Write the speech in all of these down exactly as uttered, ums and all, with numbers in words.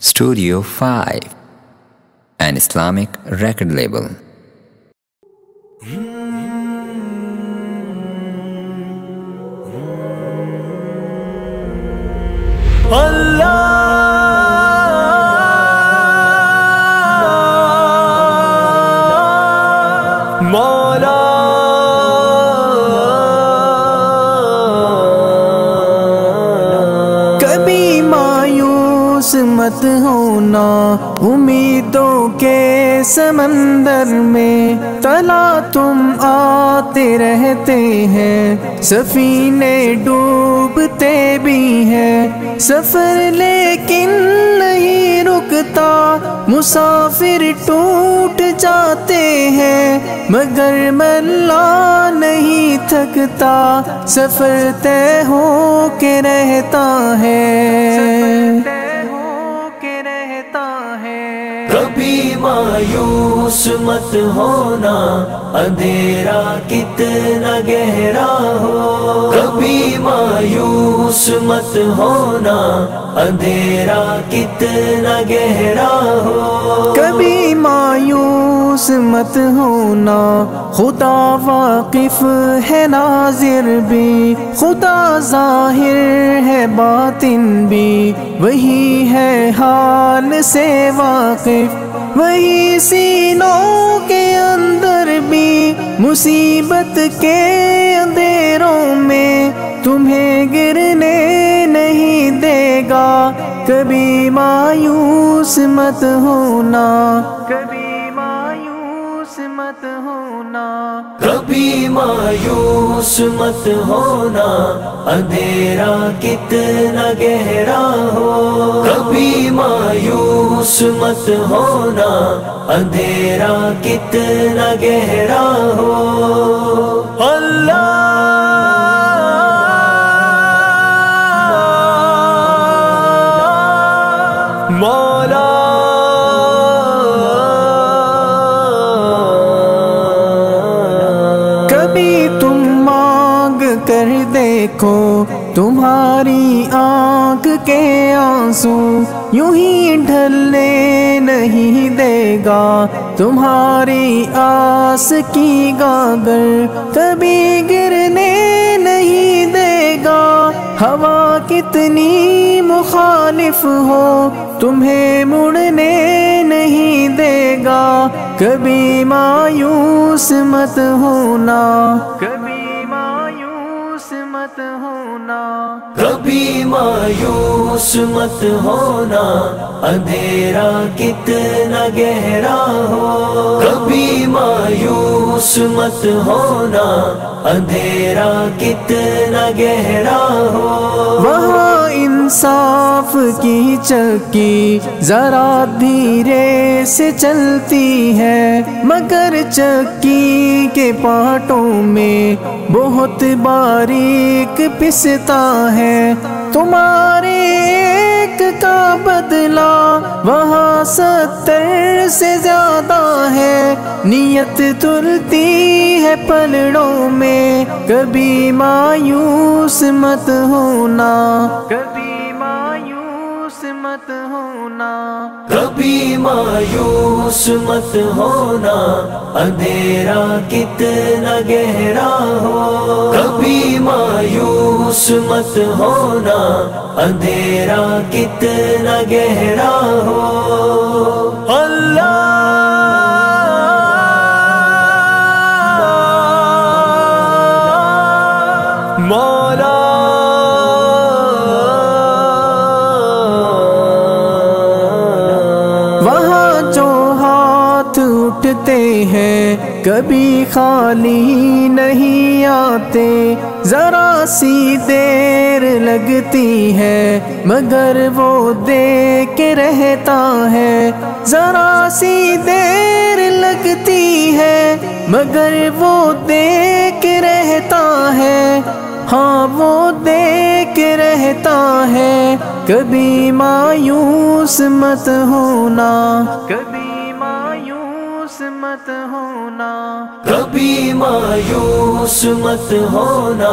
Studio five, an Islamic record label. کبھی مایوس مت ہونا امیدوں کے سمندر میں، تلا تم آتے رہتے ہیں، سفینے ڈوبتے بھی ہیں، سفر لیکن نہیں رکتا، مسافر ٹوٹ جاتے ہیں، مگر ملا نہیں تھکتا، سفر طے ہو کے رہتا ہے، کبھی مایوس مت ہونا، اندھیرا کتنا گہرا ہو، کبھی مایوس مت ہونا، اندھیرا کتنا گہرا ہو، کبھی مایوس مت ہونا، خدا واقف ہے ناظر بھی، خدا ظاہر ہے باطن بھی، وہی ہے حال سے واقف، وہی سینوں کے اندر بھی، مصیبت کے اندھیروں میں تمہیں گرنے نہیں دے گا، کبھی مایوس مت ہونا، کبھی مایوس مت ہونا، کبھی مایوس مت ہونا، اندھیرا کتنا گہرا ہو، کبھی مایوس مت ہونا، اندھیرا کتنا گہرا ہو، اللہ مولا کبھی تم مانگ کر دیکھو، تمہاری آنکھ کے آنسو یوں ہی ڈھلنے نہیں دے گا، تمہاری آس کی گاگر کبھی گرنے نہیں دے گا، ہوا کتنی مخالف ہو تمہیں مڑنے نہیں دے گا، کبھی مایوس مت ہونا، کبھی مایوس مت ہونا، کبھی مایوس مت ہونا، اندھیرا کتنا گہرا ہو، کبھی مایوس مت ہونا، اندھیرا کتنا گہرا ہو، وہاں انصاف کی چکی ذرا دھیرے سے چلتی ہے، مگر چکی کے پارٹوں میں بہت باریک پستا ہے، تمہارے ایک کا بدلہ وہاں ستر سے زیادہ ہے، نیت تلتی ہے پلڑوں میں، کبھی مایوس مت ہونا، کبھی مایوس مت ہونا، کبھی مایوس مت ہونا، اندھیرا کتنا گہرا ہو، کبھی مایوس مت ہونا، اندھیرا کتنا گہرا ہو، اللہ مولا وہاں جو ہاتھ اٹھتے ہیں کبھی خالی نہیں آتے، ذرا سی دیر لگتی ہے مگر وہ دے کے رہتا ہے، ذرا سی دیر لگتی ہے مگر وہ دے کے رہتا ہے، ہاں وہ دے کے رہتا ہے، کبھی مایوس مت ہونا، کبھی مایوس مت ہونا، کبھی مایوس مت ہونا،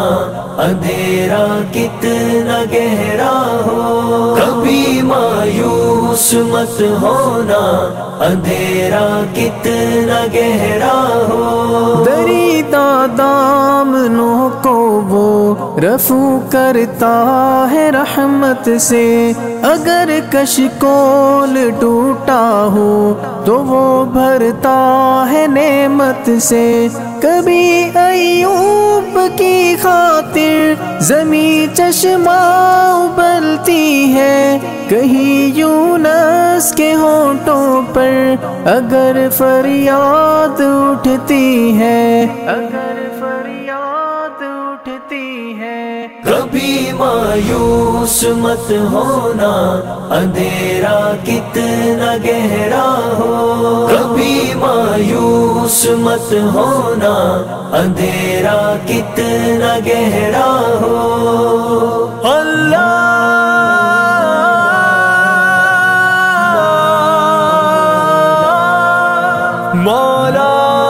اندھیرا کتنا گہرا ہو، کبھی مایوس مایوس مت ہونا، اندھیرا کتنا گہرا ہو۔ دریدہ دامنوں کو وہ رفو کرتا ہے رحمت سے، اگر کشکول ٹوٹا ہو تو وہ بھرتا ہے نعمت سے۔ کبھی ایوب کی خاطر زمین چشمہ ابلتی ہے، کہیں یونس کے ہونٹوں پر اگر فریاد اٹھتی ہے، اگر فریاد اٹھتی ہے۔ کبھی مایوس مت ہونا، اندھیرا کتنا گہرا ہو۔ کبھی مایوس مت ہونا، اندھیرا کتنا گہرا ہو۔ اللہ مولا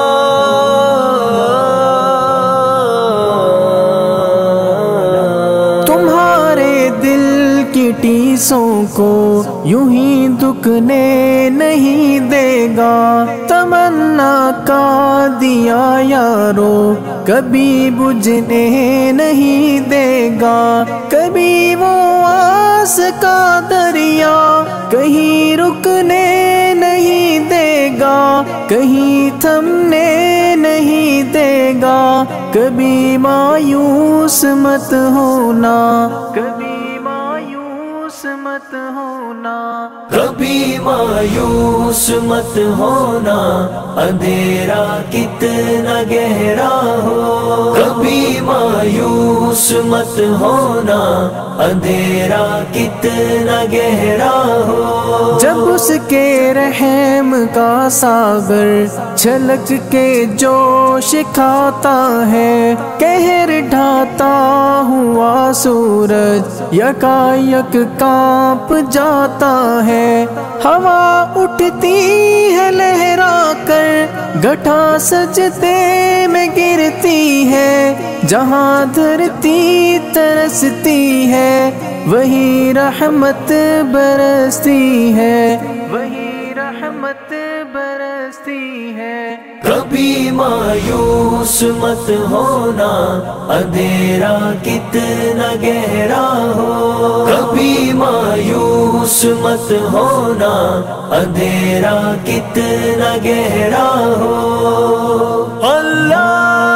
تمہارے دل کی ٹیسوں کو یوں ہی دکنے نہیں دے گا، تمنا کا دیا یارو کبھی بجھنے نہیں دے گا۔ کبھی وہ آس کا دریا کہیں رکنے نہیں دے گا، کہیں تھمنے نہیں دے گا۔ کبھی مایوس مت ہونا، کبھی مایوس مت ہونا۔ کبھی مایوس مت ہونا، اندھیرا کتنا گہرا ہو۔ کبھی مایوس مت ہونا، اندھیرا کتنا گہرا ہو۔ جب اس کے رحم کا ساغر چھلک کے جوش کھاتا ہے، قہر ڈھاتا ہوا سورج یکا یک کانپ جاتا ہے۔ ہوا اٹھتی ہے لہرا کر گھٹا سجدے میں گرتی ہے، جہاں دھرتی ترستی ہے وہی رحمت برستی ہے، وہی رحمت برستی ہے۔ کبھی مایوس مت ہونا، اندھیرا کتنا گہرا ہو۔ کبھی مایوس مت ہونا، اندھیرا کتنا گہرا ہو۔ اللہ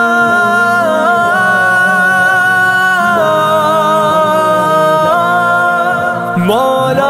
مولا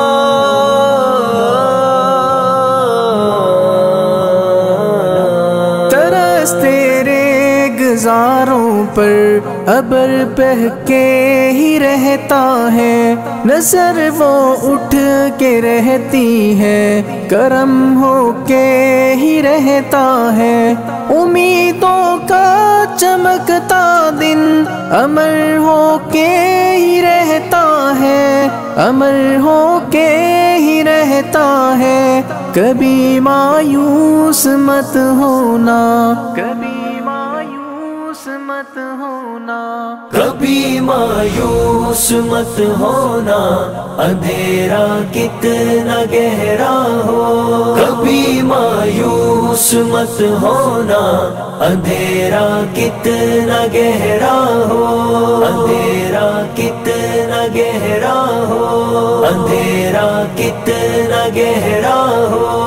ترس تیرے گزاروں پر ابر بہہ کے ہی رہتا ہے، نظر وہ اٹھ کے رہتی ہے، کرم ہو کے ہی رہتا ہے۔ امیدوں کا چمکتا دن امر ہو کے ہی رہتا ہے، امر ہو کے ہی رہتا ہے۔ کبھی مایوس مت ہونا، کبھی مایوس مت ہونا۔ کبھی مایوس مت ہونا، اندھیرا کتنا گہرا ہو۔ کبھی مایوس مت ہونا، اندھیرا کتنا گہرا ہو۔ اندھیرا کتنا گہرا ہو، اندھیرا کتنا گہرا ہو۔